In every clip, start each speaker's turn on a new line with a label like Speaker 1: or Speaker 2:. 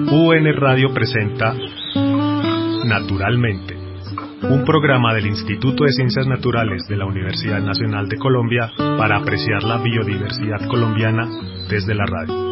Speaker 1: UN Radio presenta Naturalmente, un programa del Instituto de Ciencias Naturales de la Universidad Nacional de Colombia para apreciar la biodiversidad colombiana desde la radio.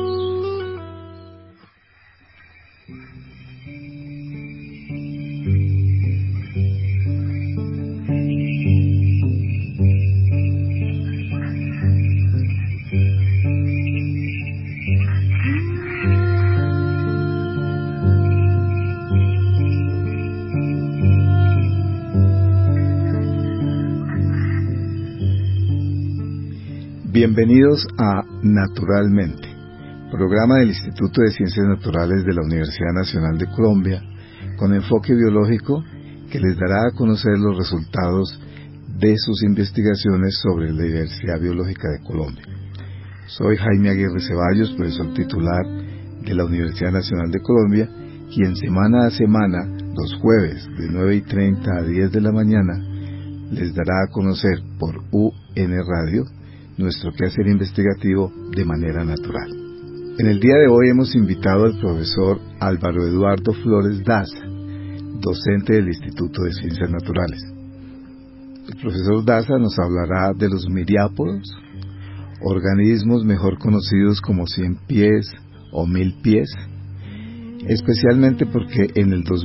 Speaker 2: Bienvenidos a Naturalmente, programa del Instituto de Ciencias Naturales de la Universidad Nacional de Colombia, con enfoque biológico que les dará a conocer los resultados de sus investigaciones sobre la diversidad biológica de Colombia. Soy Jaime Aguirre Ceballos, profesor titular de la Universidad Nacional de Colombia, quien semana a semana, los jueves de 9:30 a 10 de la mañana, les dará a conocer por UN Radio nuestro quehacer investigativo de manera natural. En el día de hoy hemos invitado al profesor Álvaro Eduardo Flores Daza, docente del Instituto de Ciencias Naturales. El profesor Daza nos hablará de los miriápodos, organismos mejor conocidos como 100 pies o 1000 pies, especialmente porque en el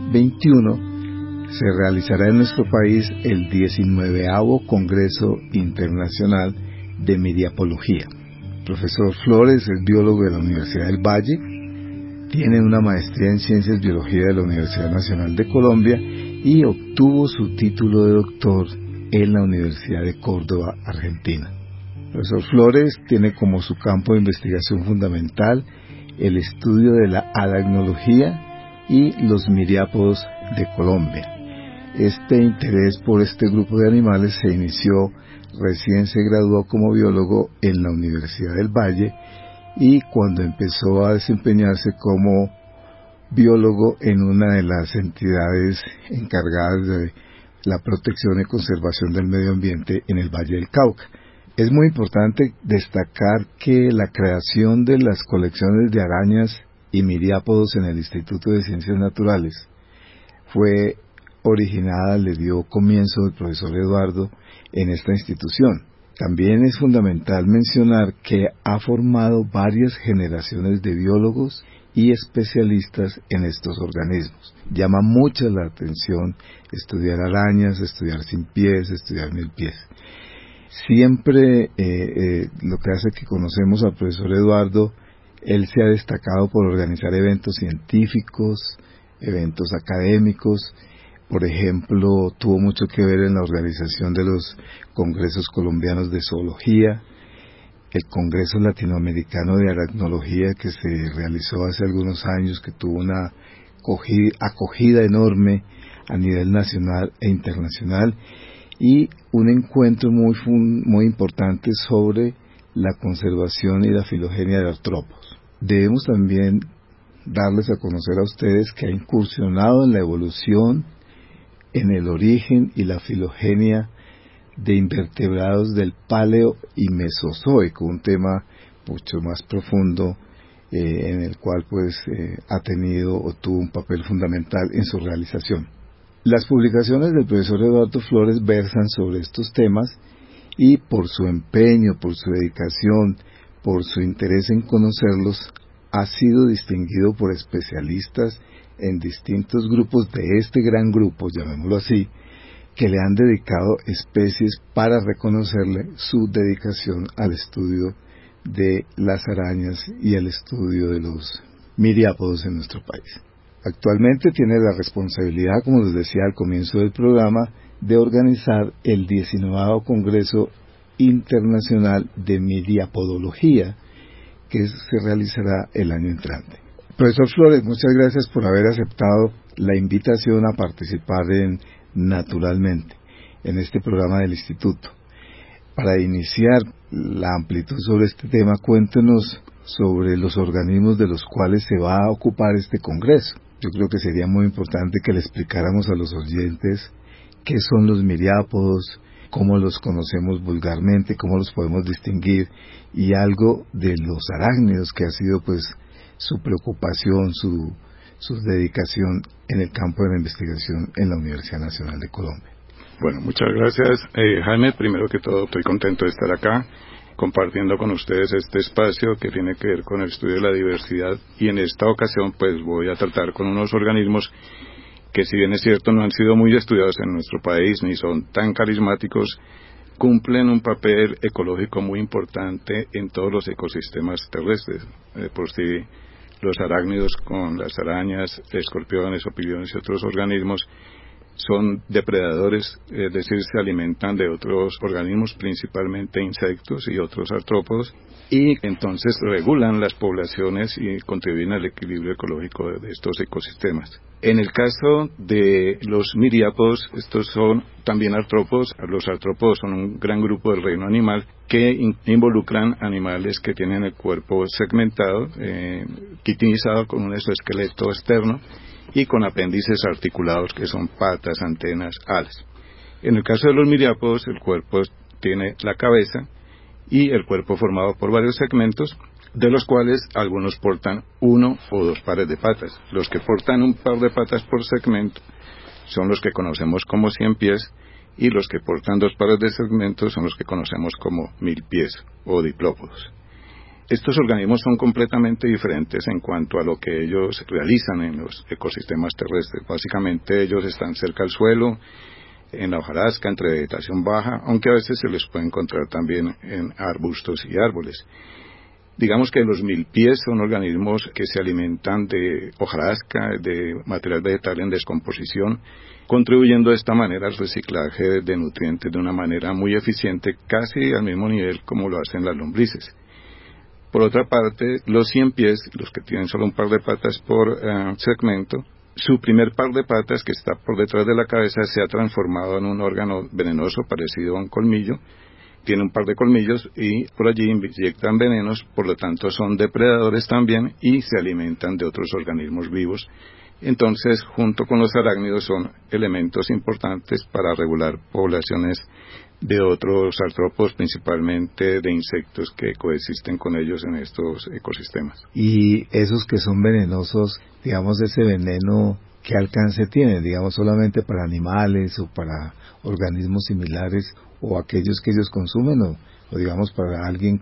Speaker 2: 2021 se realizará en nuestro país el 19º Congreso Internacional de Miriapología. El profesor Flores es biólogo de la Universidad del Valle, tiene una maestría en Ciencias Biología de la Universidad Nacional de Colombia y obtuvo su título de doctor en la Universidad de Córdoba, Argentina. El profesor Flores tiene como su campo de investigación fundamental el estudio de la aracnología y los miriápodos de Colombia. Este interés por este grupo de animales se inició recién se graduó como biólogo en la Universidad del Valle y cuando empezó a desempeñarse como biólogo en una de las entidades encargadas de la protección y conservación del medio ambiente en el Valle del Cauca. Es muy importante destacar que la creación de las colecciones de arañas y miriápodos en el Instituto de Ciencias Naturales fue originada, le dio comienzo el profesor Eduardo en esta institución. También es fundamental mencionar que ha formado varias generaciones de biólogos y especialistas en estos organismos. Llama mucho la atención estudiar arañas, estudiar 100 pies, estudiar 1000 pies. Siempre lo que hace que conocemos al profesor Eduardo, él se ha destacado por organizar eventos científicos, eventos académicos. Por ejemplo, tuvo mucho que ver en la organización de los congresos colombianos de zoología, el Congreso Latinoamericano de Aracnología que se realizó hace algunos años, que tuvo una acogida enorme a nivel nacional e internacional, y un encuentro muy importante sobre la conservación y la filogenia de artrópodos. Debemos también darles a conocer a ustedes que ha incursionado en la evolución, en el origen y la filogenia de invertebrados del Paleo y Mesozoico, un tema mucho más profundo en el cual ha tenido o tuvo un papel fundamental en su realización. Las publicaciones del profesor Eduardo Flores versan sobre estos temas y por su empeño, por su dedicación, por su interés en conocerlos, ha sido distinguido por especialistas en distintos grupos de este gran grupo, llamémoslo así, que le han dedicado especies para reconocerle su dedicación al estudio de las arañas y al estudio de los miriápodos en nuestro país. Actualmente tiene la responsabilidad, como les decía al comienzo del programa, de organizar el 19º Congreso Internacional de Miriapodología, que se realizará el año entrante. Profesor Flores, muchas gracias por haber aceptado la invitación a participar en Naturalmente, en este programa del Instituto. Para iniciar la amplitud sobre este tema, cuéntenos sobre los organismos de los cuales se va a ocupar este congreso. Yo creo que sería muy importante que le explicáramos a los oyentes qué son los miriápodos, cómo los conocemos vulgarmente, cómo los podemos distinguir, y algo de los arácnidos, que ha sido su preocupación, su dedicación en el campo de la investigación en la Universidad Nacional de Colombia.
Speaker 3: Bueno, muchas gracias, Jaime. Primero que todo, estoy contento de estar acá compartiendo con ustedes este espacio que tiene que ver con el estudio de la diversidad, y en esta ocasión pues voy a tratar con unos organismos que, si bien es cierto, no han sido muy estudiados en nuestro país ni son tan carismáticos, cumplen un papel ecológico muy importante en todos los ecosistemas terrestres. Por sí, los arácnidos, con las arañas, escorpiones, opiliones y otros organismos, son depredadores, es decir, se alimentan de otros organismos, principalmente insectos y otros artrópodos, y entonces regulan las poblaciones y contribuyen al equilibrio ecológico de estos ecosistemas. En el caso de los miriápodos, estos son también artrópodos. Los artrópodos son un gran grupo del reino animal que involucran animales que tienen el cuerpo segmentado, quitinizado, con un exoesqueleto externo y con apéndices articulados que son patas, antenas, alas. En el caso de los miriápodos, el cuerpo tiene la cabeza y el cuerpo formado por varios segmentos, de los cuales algunos portan 1 o 2 pares de patas. Los que portan un par de patas por segmento son los que conocemos como 100 pies, y los que portan 2 pares de segmentos son los que conocemos como 1000 pies o diplópodos. Estos organismos son completamente diferentes en cuanto a lo que ellos realizan en los ecosistemas terrestres. Básicamente ellos están cerca al suelo, en la hojarasca, entre vegetación baja, aunque a veces se les puede encontrar también en arbustos y árboles. Digamos que los 1000 pies son organismos que se alimentan de hojarasca, de material vegetal en descomposición, contribuyendo de esta manera al reciclaje de nutrientes de una manera muy eficiente, casi al mismo nivel como lo hacen las lombrices. Por otra parte, los 100 pies, los que tienen solo un par de patas por segmento, su primer par de patas, que está por detrás de la cabeza, se ha transformado en un órgano venenoso parecido a un colmillo. Tiene un par de colmillos y por allí inyectan venenos, por lo tanto son depredadores también y se alimentan de otros organismos vivos. Entonces, junto con los arácnidos, son elementos importantes para regular poblaciones de otros artrópodos, principalmente de insectos que coexisten con ellos en estos ecosistemas.
Speaker 2: Y esos que son venenosos, digamos, ese veneno, ¿qué alcance tiene? Digamos, solamente para animales o para organismos similares, o aquellos que ellos consumen, o digamos para alguien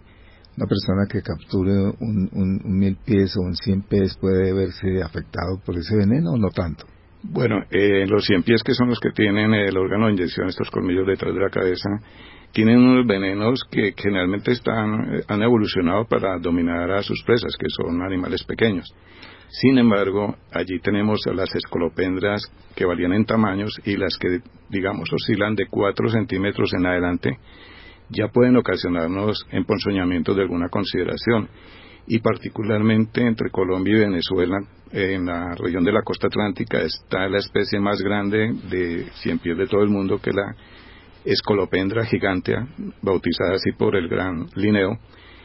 Speaker 2: una persona que capture un 1000 pies o un 100 pies puede verse afectado por ese veneno, o no tanto.
Speaker 3: Bueno, los 100 pies, que son los que tienen el órgano de inyección, estos colmillos detrás de la cabeza, tienen unos venenos que generalmente han evolucionado para dominar a sus presas, que son animales pequeños. Sin embargo, allí tenemos a las escolopendras, que varían en tamaños, y las que, digamos, oscilan de 4 centímetros en adelante, ya pueden ocasionarnos emponzoñamientos de alguna consideración. Y particularmente entre Colombia y Venezuela, en la región de la costa atlántica, está la especie más grande de 100 pies de todo el mundo, que es la Escolopendra gigantea, bautizada así por el gran Linneo,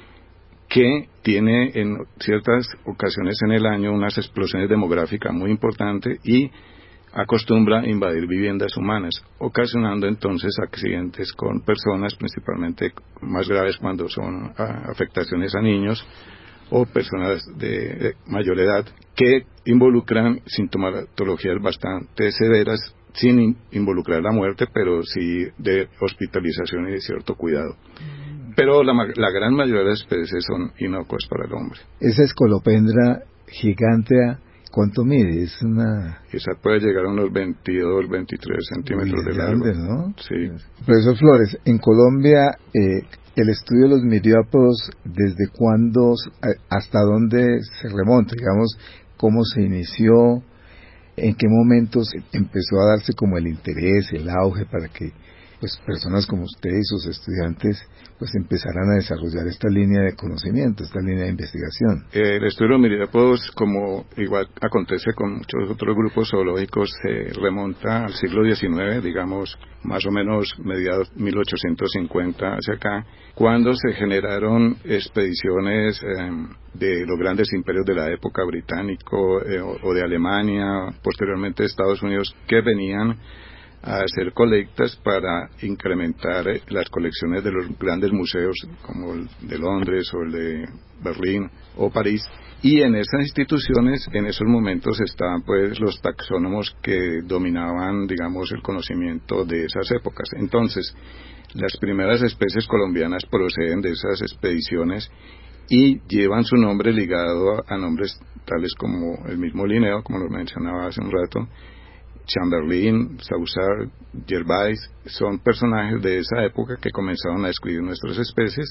Speaker 3: que tiene en ciertas ocasiones en el año unas explosiones demográficas muy importantes y acostumbra a invadir viviendas humanas, ocasionando entonces accidentes con personas, principalmente más graves cuando son afectaciones a niños o personas de mayor edad, que involucran sintomatologías bastante severas, sin involucrar la muerte, pero sí de hospitalización y de cierto cuidado. Pero la gran mayoría de las especies son inocuas para el hombre.
Speaker 2: Esa Escolopendra gigantea, ¿cuánto mide?
Speaker 3: Esa puede llegar a unos 22, 23 centímetros de largo.
Speaker 2: Grande, ¿no?
Speaker 3: Sí.
Speaker 2: Profesor Flores, en Colombia, el estudio de los miriápodos, ¿desde cuándo, hasta dónde se remonta? Digamos, ¿cómo se inició? ¿En qué momentos empezó a darse como el interés, el auge, para que pues personas como usted y sus estudiantes pues empezaran a desarrollar esta línea de conocimiento, esta línea de investigación?
Speaker 3: El estudio de los miriápodos, como igual acontece con muchos otros grupos zoológicos, se remonta al siglo XIX, digamos más o menos mediados 1850 hacia acá, cuando se generaron expediciones de los grandes imperios de la época, británico o de Alemania, posteriormente de Estados Unidos, que venían a hacer colectas para incrementar las colecciones de los grandes museos como el de Londres o el de Berlín o París. Y en esas instituciones, en esos momentos estaban pues los taxónomos que dominaban, digamos, el conocimiento de esas épocas. Entonces, las primeras especies colombianas proceden de esas expediciones y llevan su nombre ligado a nombres tales como el mismo Linneo, como lo mencionaba hace un rato, Chamberlain, Saussure, Gervais, son personajes de esa época que comenzaron a describir nuestras especies,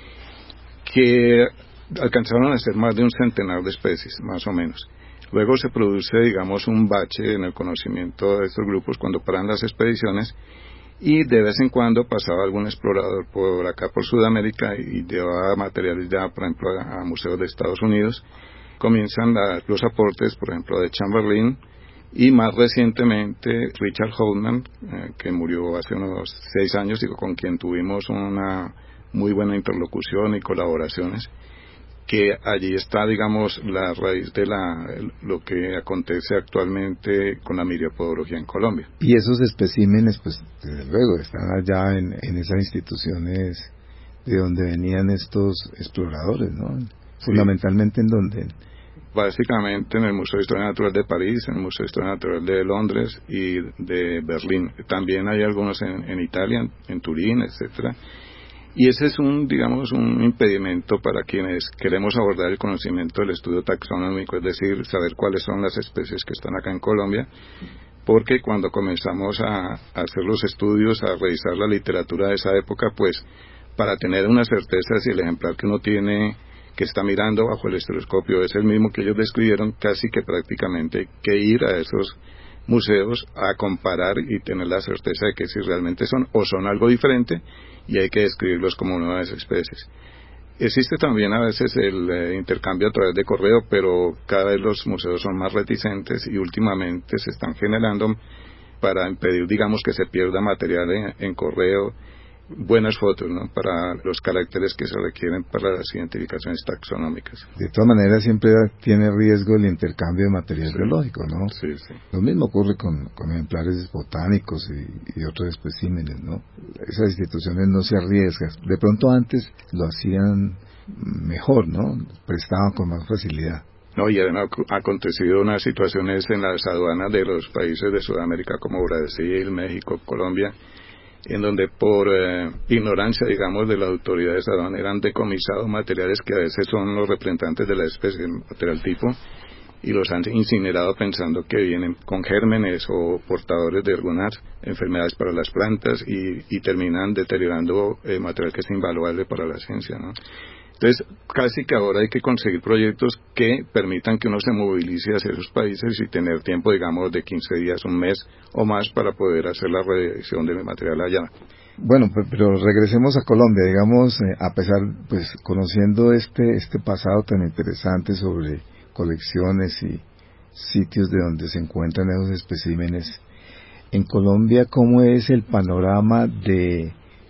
Speaker 3: que alcanzaron a ser más de un centenar de especies, más o menos. Luego se produce, digamos, un bache en el conocimiento de estos grupos cuando paran las expediciones, y de vez en cuando pasaba algún explorador por acá, por Sudamérica, y llevaba materiales ya, por ejemplo, a museos de Estados Unidos. Comienzan los aportes, por ejemplo, de Chamberlain, y más recientemente Richard Houtman, que murió hace unos 6 años y con quien tuvimos una muy buena interlocución y colaboraciones, que allí está, digamos, la raíz de lo que acontece actualmente con la miriopodología en Colombia.
Speaker 2: Y esos especímenes, pues, desde luego, están allá en esas instituciones de donde venían estos exploradores, ¿no? Sí. Fundamentalmente, ¿en dónde?
Speaker 3: Básicamente en el Museo de Historia Natural de París, en el Museo de Historia Natural de Londres y de Berlín. También hay algunos en Italia, en Turín, etcétera. Y ese es un impedimento para quienes queremos abordar el conocimiento del estudio taxonómico, es decir, saber cuáles son las especies que están acá en Colombia, porque cuando comenzamos a hacer los estudios, a revisar la literatura de esa época, pues para tener una certeza si el ejemplar que uno tiene, que está mirando bajo el estereoscopio, es el mismo que ellos describieron, casi que prácticamente hay que ir a esos museos a comparar y tener la certeza de que si realmente son o son algo diferente, y hay que describirlos como nuevas especies. Existe también a veces el intercambio a través de correo, pero cada vez los museos son más reticentes y últimamente se están generando para impedir, digamos, que se pierda material en correo, buenas fotos, ¿no?, para los caracteres que se requieren para las identificaciones taxonómicas.
Speaker 2: De todas maneras siempre tiene riesgo el intercambio de material
Speaker 3: sí,
Speaker 2: biológico, ¿no?
Speaker 3: Sí, sí.
Speaker 2: Lo mismo ocurre con ejemplares botánicos y otros especímenes, ¿no? Esas instituciones no se arriesgan. De pronto antes lo hacían mejor, ¿no? Prestaban con más facilidad.
Speaker 3: No, y han acontecido unas situaciones en las aduanas de los países de Sudamérica como Brasil, México, Colombia, en donde por ignorancia, digamos, de las autoridades aduaneras han decomisado materiales que a veces son los representantes de la especie, material tipo, y los han incinerado pensando que vienen con gérmenes o portadores de algunas enfermedades para las plantas y terminan deteriorando material que es invaluable para la ciencia, ¿no? Entonces, casi que ahora hay que conseguir proyectos que permitan que uno se movilice hacia esos países y tener tiempo, digamos, de 15 días, un mes o más para poder hacer la revisión del material allá.
Speaker 2: Bueno, pero regresemos a Colombia, digamos, a pesar, pues, conociendo este pasado tan interesante sobre colecciones y sitios de donde se encuentran esos especímenes, en Colombia, ¿cómo es el panorama del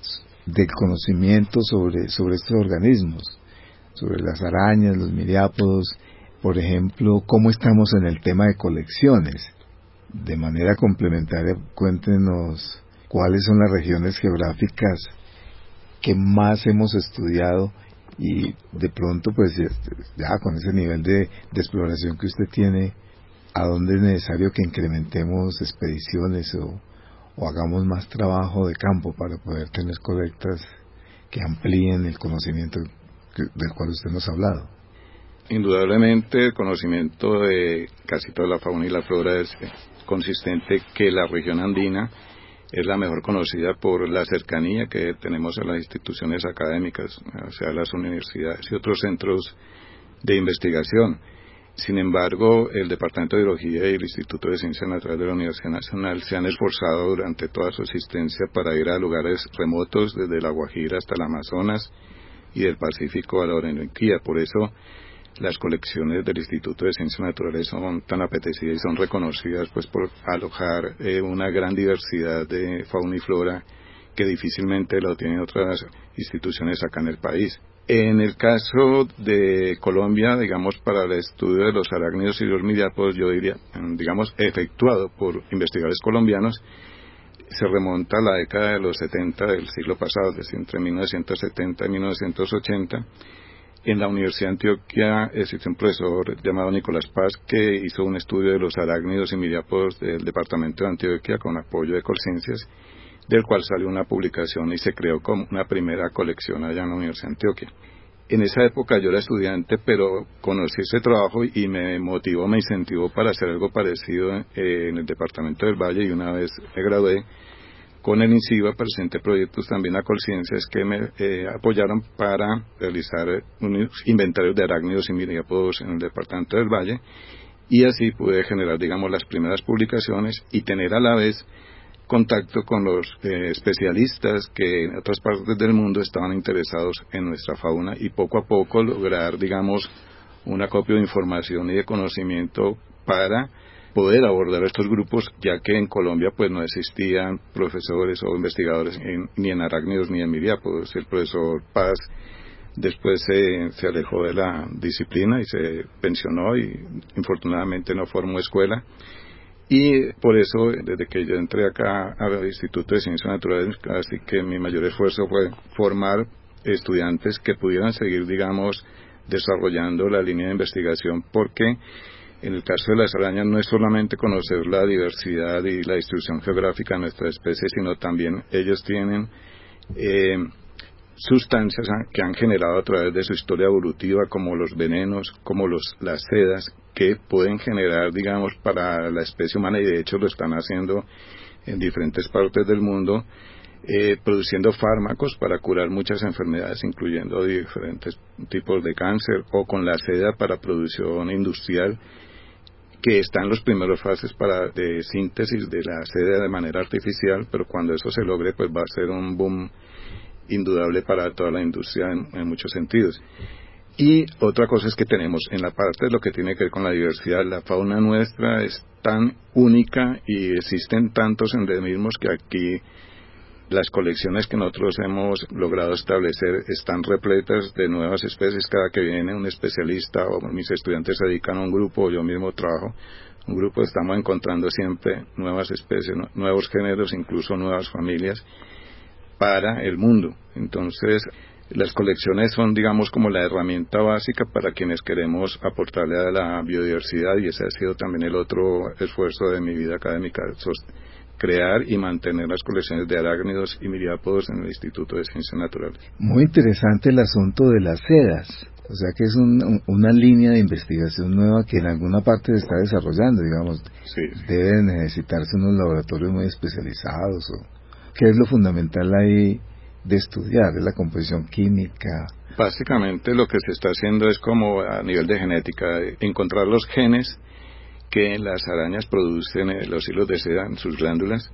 Speaker 2: conocimiento sobre estos organismos, sobre las arañas, los miriápodos? Por ejemplo, ¿cómo estamos en el tema de colecciones? De manera complementaria, cuéntenos cuáles son las regiones geográficas que más hemos estudiado y de pronto, pues ya con ese nivel de exploración que usted tiene, ¿a dónde es necesario que incrementemos expediciones o hagamos más trabajo de campo para poder tener colectas que amplíen el conocimiento del cual usted nos ha hablado?
Speaker 3: Indudablemente el conocimiento de casi toda la fauna y la flora es consistente, que la región andina es la mejor conocida por la cercanía que tenemos a las instituciones académicas, o sea, las universidades y otros centros de investigación. Sin embargo, el Departamento de Biología y el Instituto de Ciencias Naturales de la Universidad Nacional se han esforzado durante toda su existencia para ir a lugares remotos, desde La Guajira hasta el Amazonas y del Pacífico a la Orinoquía. Por eso las colecciones del Instituto de Ciencias Naturales son tan apetecidas y son reconocidas, pues, por alojar una gran diversidad de fauna y flora que difícilmente lo tienen otras instituciones acá en el país. En el caso de Colombia, digamos, para el estudio de los arácnidos y los miriápodos, yo diría, digamos, efectuado por investigadores colombianos, se remonta a la década de los 70 del siglo pasado, es decir, entre 1970 y 1980. En la Universidad de Antioquia existe un profesor llamado Nicolás Paz que hizo un estudio de los arácnidos y miriápodos del departamento de Antioquia con apoyo de Colciencias, del cual salió una publicación y se creó como una primera colección allá en la Universidad de Antioquia. En esa época yo era estudiante, pero conocí ese trabajo y me motivó, me incentivó para hacer algo parecido en el departamento del Valle, y una vez me gradué con el INCIBA presenté proyectos también a Colciencias que me apoyaron para realizar unos inventarios de arácnidos y miriápodos en el departamento del Valle, y así pude generar, digamos, las primeras publicaciones y tener a la vez contacto con los especialistas que en otras partes del mundo estaban interesados en nuestra fauna, y poco a poco lograr, digamos, un acopio de información y de conocimiento para poder abordar estos grupos, ya que en Colombia pues no existían profesores o investigadores ni en arácnidos ni en miriápodos. El profesor Paz después se alejó de la disciplina y se pensionó, y infortunadamente no formó escuela. Y por eso, desde que yo entré acá al Instituto de Ciencias Naturales, así que mi mayor esfuerzo fue formar estudiantes que pudieran seguir, digamos, desarrollando la línea de investigación, porque en el caso de las arañas no es solamente conocer la diversidad y la distribución geográfica de nuestra especie, sino también ellos tienen sustancias que han generado a través de su historia evolutiva, como los venenos, como las sedas, que pueden generar, digamos, para la especie humana, y de hecho lo están haciendo en diferentes partes del mundo, produciendo fármacos para curar muchas enfermedades, incluyendo diferentes tipos de cáncer, o con la seda para producción industrial, que está en las primeras fases de síntesis de la seda de manera artificial, pero cuando eso se logre, pues va a ser un boom indudable para toda la industria en muchos sentidos. Y otra cosa es que tenemos en la parte de lo que tiene que ver con la diversidad, la fauna nuestra es tan única y existen tantos endemismos que aquí las colecciones que nosotros hemos logrado establecer están repletas de nuevas especies. Cada que viene un especialista o mis estudiantes se dedican a un grupo, o yo mismo trabajo un grupo, estamos encontrando siempre nuevas especies, nuevos géneros, incluso nuevas familias para el mundo. Entonces las colecciones son, digamos, como la herramienta básica para quienes queremos aportarle a la biodiversidad, y ese ha sido también el otro esfuerzo de mi vida académica, crear y mantener las colecciones de arácnidos y miriápodos en el Instituto de Ciencias Naturales.
Speaker 2: Muy interesante el asunto de las sedas, o sea que es una línea de investigación nueva que en alguna parte se está desarrollando, digamos.
Speaker 3: Sí.
Speaker 2: Deben necesitarse unos laboratorios muy especializados, ¿qué es lo fundamental ahí de estudiar? ¿Es la composición química?
Speaker 3: Básicamente lo que se está haciendo es, como a nivel de genética, encontrar los genes que las arañas producen en los hilos de seda en sus glándulas,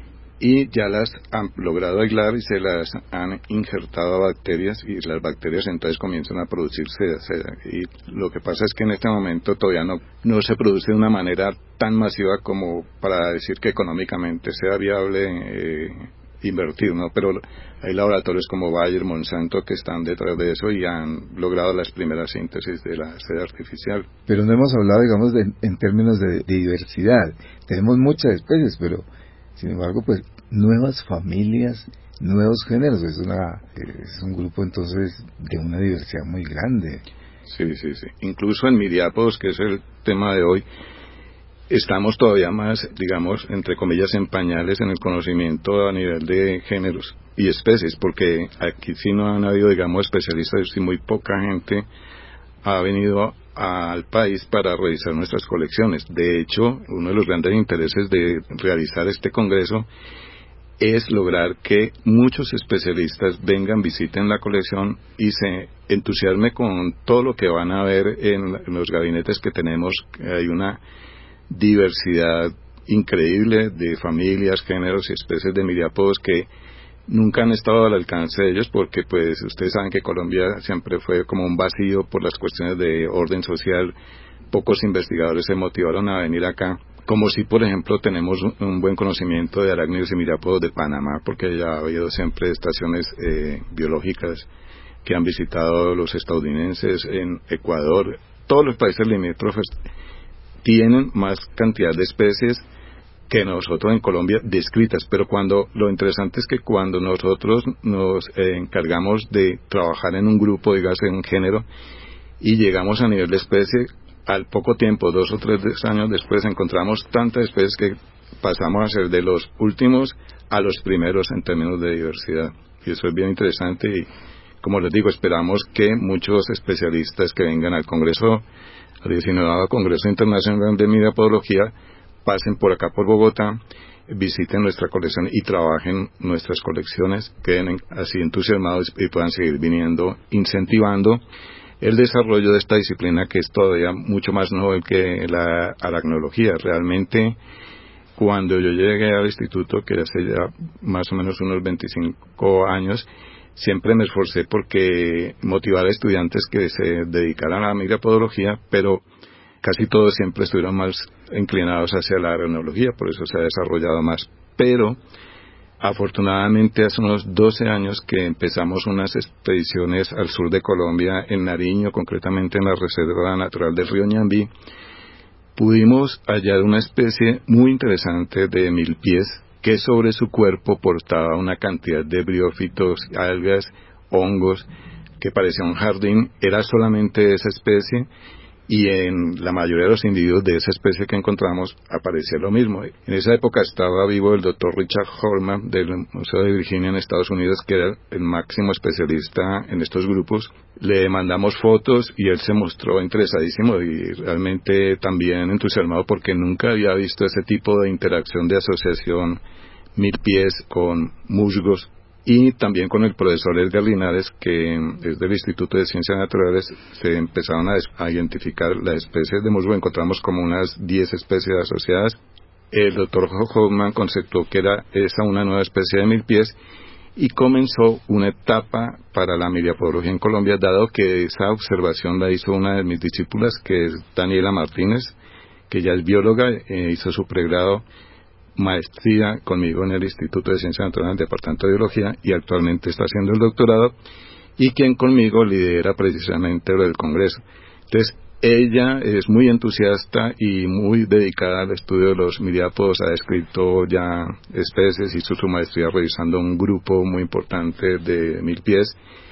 Speaker 3: y ya las han logrado aislar y se las han injertado a bacterias, y las bacterias entonces comienzan a producir seda. Y lo que pasa es que en este momento todavía no se produce de una manera tan masiva como para decir que económicamente sea viable invertir, ¿no? Pero hay laboratorios como Bayer, Monsanto, que están detrás de eso y han logrado las primeras síntesis de la seda artificial.
Speaker 2: Pero no hemos hablado, digamos, en términos de diversidad. Tenemos muchas especies, pero sin embargo, pues nuevas familias, nuevos géneros. Es un grupo entonces de una diversidad muy grande.
Speaker 3: Sí. Incluso en miriápodos, que es el tema de hoy, estamos todavía más, digamos, entre comillas, en pañales en el conocimiento a nivel de géneros y especies, porque aquí sí no han habido, digamos, especialistas, y muy poca gente ha venido al país para revisar nuestras colecciones. De hecho, uno de los grandes intereses de realizar este congreso es lograr que muchos especialistas vengan, visiten la colección y se entusiasmen con todo lo que van a ver en los gabinetes que tenemos. Hay una diversidad increíble de familias, géneros y especies de miriápodos que nunca han estado al alcance de ellos, porque pues ustedes saben que Colombia siempre fue como un vacío por las cuestiones de orden social. Pocos investigadores se motivaron a venir acá, como si por ejemplo tenemos un buen conocimiento de arácnidos y miriápodos de Panamá, porque ya ha habido siempre estaciones biológicas que han visitado los estadounidenses, en Ecuador. Todos los países limítrofes tienen más cantidad de especies que nosotros en Colombia descritas, pero lo interesante es que cuando nosotros nos encargamos de trabajar en un grupo, dígase en género, y llegamos a nivel de especie, al poco tiempo, 2 o 3 años después, encontramos tantas especies que pasamos a ser de los últimos a los primeros en términos de diversidad. Y eso es bien interesante y, como les digo, esperamos que muchos especialistas que vengan al Congreso, al 19º Congreso Internacional de Miriapodología, pasen por acá por Bogotá, visiten nuestra colección y trabajen nuestras colecciones, queden así entusiasmados y puedan seguir viniendo, incentivando el desarrollo de esta disciplina que es todavía mucho más novel que la aracnología. Realmente, cuando yo llegué al instituto, que hace ya más o menos unos 25 años, siempre me esforcé porque motivar a estudiantes que se dedicaran a la miriapodología, pero casi todos siempre estuvieron más inclinados hacia la aracnología, por eso se ha desarrollado más. Pero afortunadamente hace unos 12 años que empezamos unas expediciones al sur de Colombia, en Nariño, concretamente en la Reserva Natural del Río Ñambí, pudimos hallar una especie muy interesante de milpiés que sobre su cuerpo portaba una cantidad de briófitos, algas, hongos, que parecía un jardín. Era solamente esa especie, y en la mayoría de los individuos de esa especie que encontramos aparecía lo mismo. En esa época estaba vivo el doctor Richard Holman del Museo de Virginia en Estados Unidos, que era el máximo especialista en estos grupos. Le mandamos fotos y él se mostró interesadísimo y realmente también entusiasmado porque nunca había visto ese tipo de interacción de asociación milpiés con musgos. Y también con el profesor Edgar Linares, que es del Instituto de Ciencias Naturales, se empezaron a identificar las especies de musgo. Encontramos como unas 10 especies asociadas. El doctor Hoffman conceptuó que era esa una nueva especie de milpiés y comenzó una etapa para la miriapodología en Colombia, dado que esa observación la hizo una de mis discípulas, que es Daniela Martínez, que ya es bióloga, hizo su pregrado, maestría conmigo en el Instituto de Ciencias Naturales del Departamento de Biología y actualmente está haciendo el doctorado, y quien conmigo lidera precisamente lo del Congreso. Entonces, ella es muy entusiasta y muy dedicada al estudio de los miriápodos, ha descrito ya especies, hizo su maestría revisando un grupo muy importante de milpiés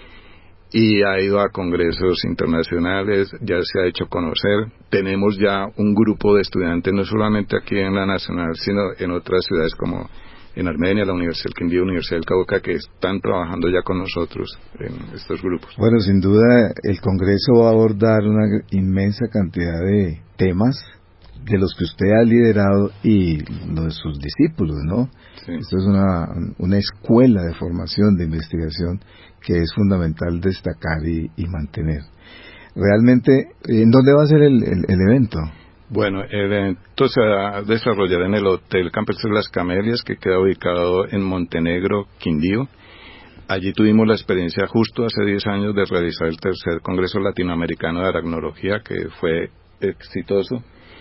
Speaker 3: y ha ido a congresos internacionales, ya se ha hecho conocer. Tenemos ya un grupo de estudiantes, no solamente aquí en la Nacional, sino en otras ciudades como en Armenia, la Universidad del Quindío, la Universidad del Cauca, que están trabajando ya con nosotros en estos grupos.
Speaker 2: Bueno, sin duda el Congreso va a abordar una inmensa cantidad de temas de los que usted ha liderado y los de sus discípulos, ¿no?
Speaker 3: Sí.
Speaker 2: Esto es una escuela de formación, de investigación, que es fundamental destacar y mantener. Realmente, ¿en dónde va a ser el evento?
Speaker 3: Bueno, el evento se va a desarrollar en el Hotel Campestre de las Camelias, que queda ubicado en Montenegro, Quindío. Allí tuvimos la experiencia justo hace 10 años de realizar el tercer Congreso Latinoamericano de Aracnología, que fue exitoso.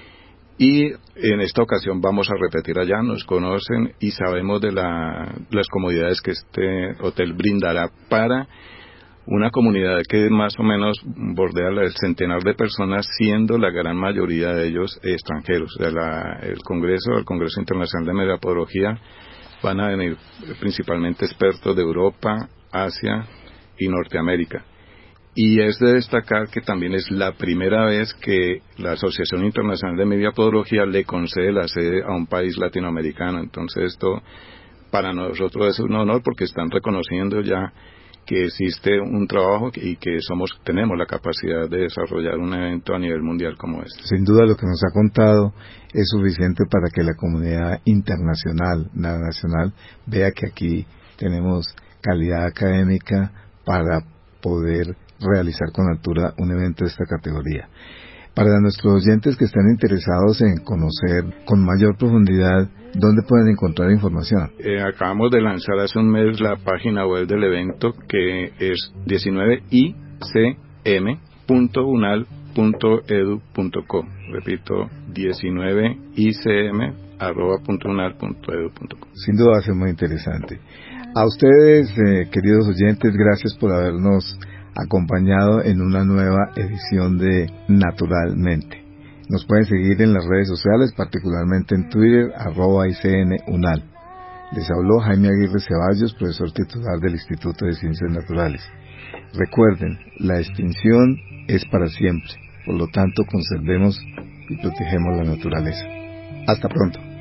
Speaker 3: Y en esta ocasión vamos a repetir allá, nos conocen y sabemos de las comodidades que este hotel brindará para una comunidad que más o menos bordea el centenar de personas, siendo la gran mayoría de ellos extranjeros. El Congreso Internacional de Miriapodología, van a venir principalmente expertos de Europa, Asia y Norteamérica. Y es de destacar que también es la primera vez que la Asociación Internacional de Miriapodología le concede la sede a un país latinoamericano. Entonces esto para nosotros es un honor porque están reconociendo ya que existe un trabajo y que tenemos la capacidad de desarrollar un evento a nivel mundial como este.
Speaker 2: Sin duda lo que nos ha contado es suficiente para que la comunidad internacional, la nacional, vea que aquí tenemos calidad académica para poder realizar con altura un evento de esta categoría. Para nuestros oyentes que están interesados en conocer con mayor profundidad, ¿dónde pueden encontrar información?
Speaker 3: Acabamos de lanzar hace un mes la página web del evento, que es 19icm.unal.edu.co. Repito, 19icm.unal.edu.co.
Speaker 2: Sin duda va a ser muy interesante. A ustedes, queridos oyentes, gracias por habernos acompañado en una nueva edición de Naturalmente. Nos pueden seguir en las redes sociales, particularmente en Twitter, @ICNUNAL. Les habló Jaime Aguirre Ceballos, profesor titular del Instituto de Ciencias Naturales. Recuerden, la extinción es para siempre, por lo tanto conservemos y protegemos la naturaleza. Hasta pronto.